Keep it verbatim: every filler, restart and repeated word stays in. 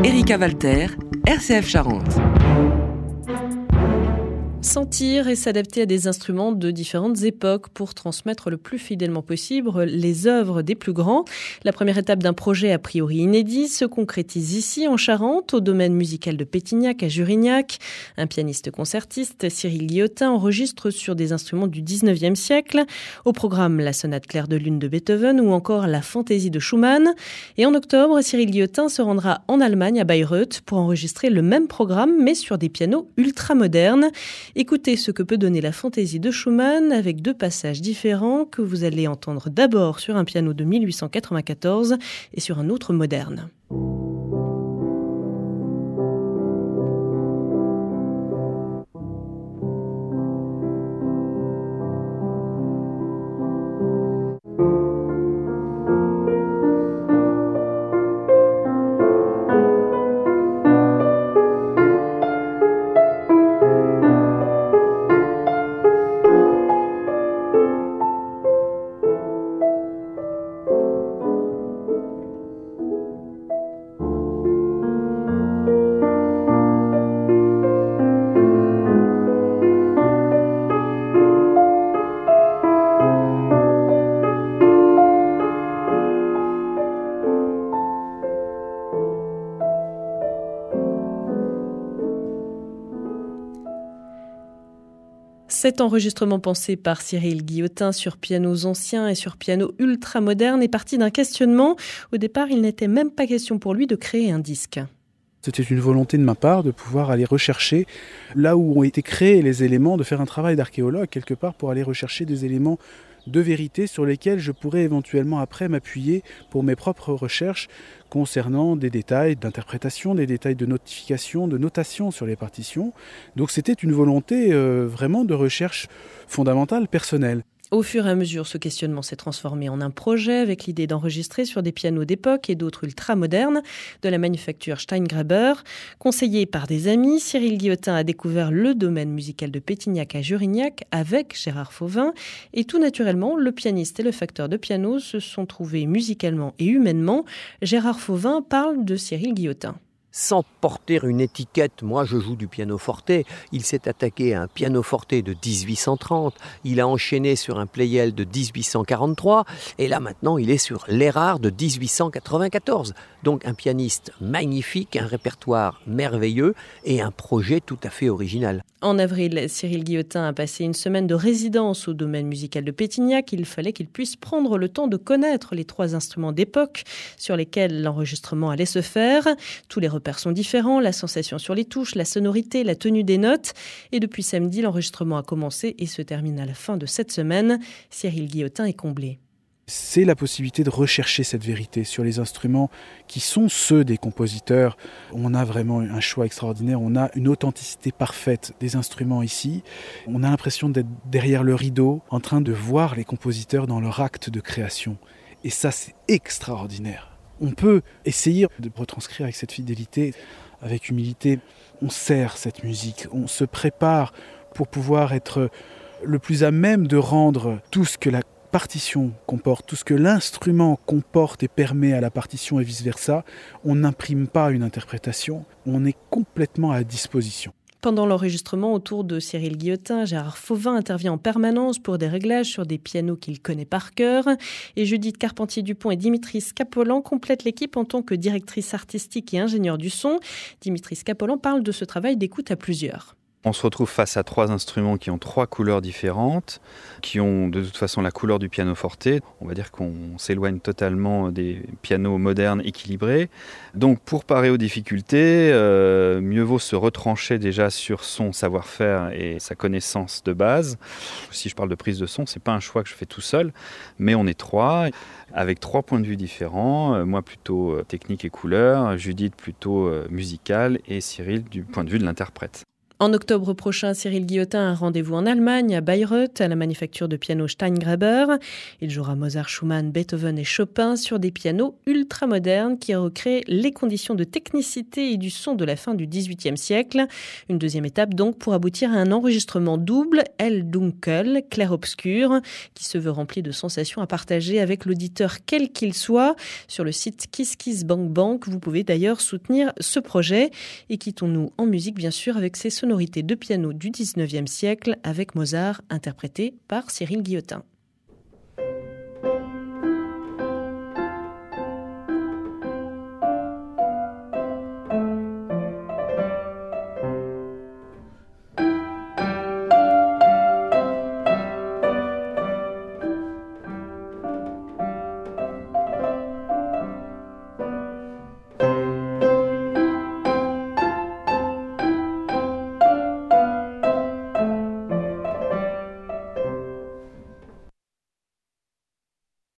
Erika Walter, R C F Charente. Sentir et s'adapter à des instruments de différentes époques pour transmettre le plus fidèlement possible les œuvres des plus grands. La première étape d'un projet a priori inédit se concrétise ici en Charente, au domaine musical de Pétignac à Jurignac. Un pianiste concertiste, Cyril Guillotin, enregistre sur des instruments du dix-neuvième siècle. Au programme, la sonate clair de lune de Beethoven ou encore la fantaisie de Schumann. Et en octobre, Cyril Guillotin se rendra en Allemagne à Bayreuth pour enregistrer le même programme mais sur des pianos ultra-modernes. Écoutez ce que peut donner la fantaisie de Schumann avec deux passages différents que vous allez entendre d'abord sur un piano de mille huit cent quatre-vingt-quatorze et sur un autre moderne. Cet enregistrement pensé par Cyril Guillotin sur pianos anciens et sur pianos ultra-modernes est parti d'un questionnement. Au départ, il n'était même pas question pour lui de créer un disque. C'était une volonté de ma part de pouvoir aller rechercher là où ont été créés les éléments, de faire un travail d'archéologue quelque part pour aller rechercher des éléments de vérité sur lesquels je pourrais éventuellement après m'appuyer pour mes propres recherches concernant des détails d'interprétation, des détails de notification, de notation sur les partitions. Donc c'était une volonté euh, vraiment de recherche fondamentale, personnelle. Au fur et à mesure, ce questionnement s'est transformé en un projet avec l'idée d'enregistrer sur des pianos d'époque et d'autres ultra-modernes de la manufacture Steingraber. Conseillé par des amis, Cyril Guillotin a découvert le domaine musical de Pétignac à Jurignac avec Gérard Fauvin. Et tout naturellement, le pianiste et le facteur de piano se sont trouvés musicalement et humainement. Gérard Fauvin parle de Cyril Guillotin. Sans porter une étiquette, moi je joue du pianoforte, il s'est attaqué à un pianoforte de dix-huit cent trente, il a enchaîné sur un Pleyel de dix-huit cent quarante-trois, et là maintenant il est sur l'Erard de dix-huit cent quatre-vingt-quatorze. Donc un pianiste magnifique, un répertoire merveilleux et un projet tout à fait original. En avril, Cyril Guillotin a passé une semaine de résidence au domaine musical de Pétignac. Il fallait qu'il puisse prendre le temps de connaître les trois instruments d'époque sur lesquels l'enregistrement allait se faire. Tous les repères sont différents, la sensation sur les touches, la sonorité, la tenue des notes. Et depuis samedi, l'enregistrement a commencé et se termine à la fin de cette semaine. Cyril Guillotin est comblé. C'est la possibilité de rechercher cette vérité sur les instruments qui sont ceux des compositeurs. On a vraiment un choix extraordinaire, on a une authenticité parfaite des instruments ici. On a l'impression d'être derrière le rideau, en train de voir les compositeurs dans leur acte de création. Et ça, c'est extraordinaire. On peut essayer de retranscrire avec cette fidélité, avec humilité. On sert cette musique, on se prépare pour pouvoir être le plus à même de rendre tout ce que la partition comporte, tout ce que l'instrument comporte et permet à la partition et vice-versa. On n'imprime pas une interprétation, on est complètement à disposition. Pendant l'enregistrement autour de Cyril Guillotin, Gérard Fauvin intervient en permanence pour des réglages sur des pianos qu'il connaît par cœur. Et Judith Carpentier-Dupont et Dimitris Scapolan complètent l'équipe en tant que directrice artistique et ingénieure du son. Dimitris Scapolan parle de ce travail d'écoute à plusieurs. On se retrouve face à trois instruments qui ont trois couleurs différentes, qui ont de toute façon la couleur du pianoforte. On va dire qu'on s'éloigne totalement des pianos modernes équilibrés. Donc pour parer aux difficultés, euh, mieux vaut se retrancher déjà sur son savoir-faire et sa connaissance de base. Si je parle de prise de son, c'est pas un choix que je fais tout seul, mais on est trois, avec trois points de vue différents. Moi plutôt technique et couleur, Judith plutôt musicale et Cyril du point de vue de l'interprète. En octobre prochain, Cyril Guillotin a un rendez-vous en Allemagne, à Bayreuth, à la manufacture de piano Steingraber. Il jouera Mozart, Schumann, Beethoven et Chopin sur des pianos ultramodernes qui recréent les conditions de technicité et du son de la fin du dix-huitième siècle. Une deuxième étape donc pour aboutir à un enregistrement double, El Dunkel, clair-obscur, qui se veut rempli de sensations à partager avec l'auditeur quel qu'il soit. Sur le site Kiss Kiss Bank Bank, vous pouvez d'ailleurs soutenir ce projet. Et quittons-nous en musique, bien sûr, avec ces sonorités de piano du dix-neuvième siècle avec Mozart, interprété par Cyril Guillotin.